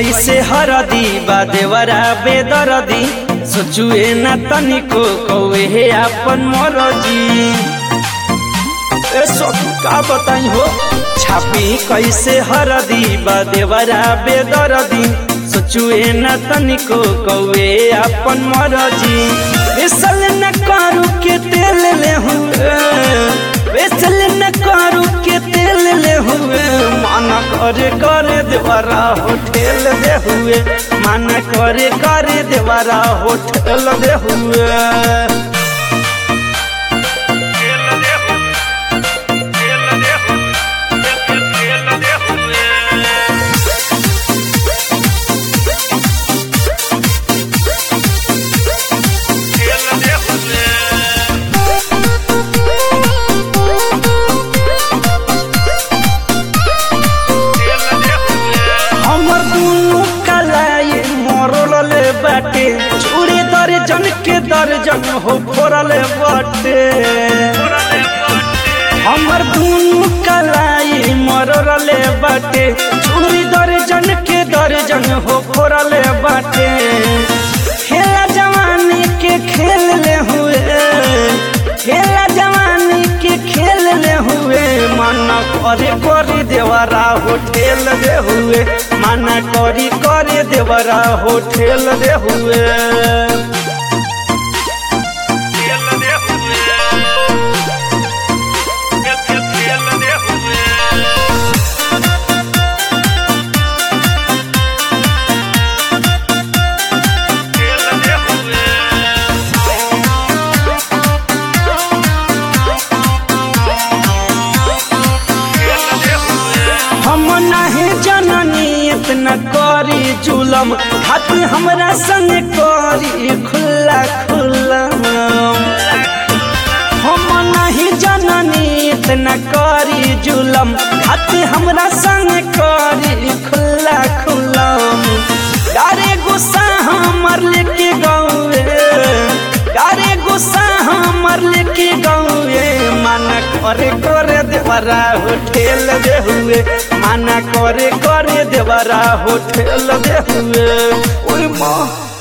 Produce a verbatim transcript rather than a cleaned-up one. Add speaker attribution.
Speaker 1: कैसे हरदी बा देवरा बेदरदी सोचुए ना तनिको कौए हे अपन मरजी। ए सब का बताई हो छापी कैसे हरदी बा देवरा बेदरदी सोचुए ना तनिको कौए अपन मरजी। बेसल न करू के तेल ले हुए बेसल न करू के तेल ले हुए माना करे करे देवरा होठेल दे हुए माना करे करे देवरा होठेल दे हुए। बाटे चूड़ी दर्जन के दर्जन हो फोरले बाटे हमर दूनु कलाई मरले बाटे चूड़ी दर्जन के दर्जन हो फोरले बाटे। खेला जवानी के खेल ले हुए खेला जवानी के खेल ले हुए माना करे करे देवरा होठेल दे हुए माना करी करे देवरा होठेल दे हुए। न करी जुलम हाथ हमरा संग करी खुला खुला हम नहीं जननी न करी जुलम हाथ हमरा संग करी खुला खुला। डारे गुस्सा हमर लेके गौए डारे गुस्सा हमर लेके गौए माना करे करे देवरा होठेल दे हुए माना करे करे देवरा होठेल दे हुए। ओए माँ